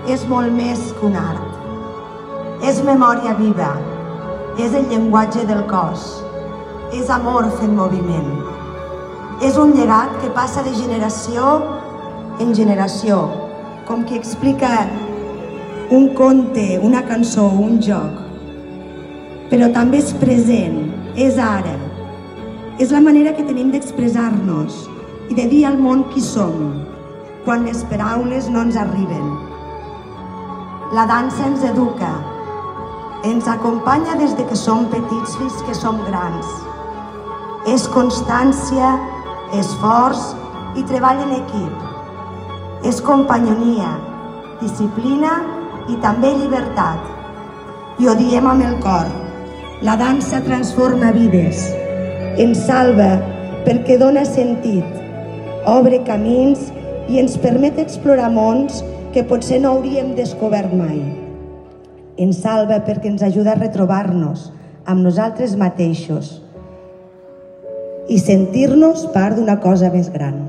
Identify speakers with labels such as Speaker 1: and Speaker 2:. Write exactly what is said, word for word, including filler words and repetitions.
Speaker 1: és molt més que un art. És memòria viva, és el llenguatge del cos, és amor fent moviment. És un llegat que passa de generació en generació, com qui explica un conte, una cançó, un joc. Però també és present, és ara. És la manera que tenim d'expressar-nos i de dir al món qui som, quan les paraules no ens arriben. La dansa ens educa, ens acompanya des de que som petits fins que som grans. És constància, esforç i treball en equip. És companyonia, disciplina i també llibertat. I ho diem amb el cor. La dansa transforma vides, ens salva perquè dona sentit, obre camins i ens permet explorar mons que potser no hauríem descobert mai. Ens salva perquè ens ajuda a retrobar-nos amb nosaltres mateixos i sentir-nos part d'una cosa més gran.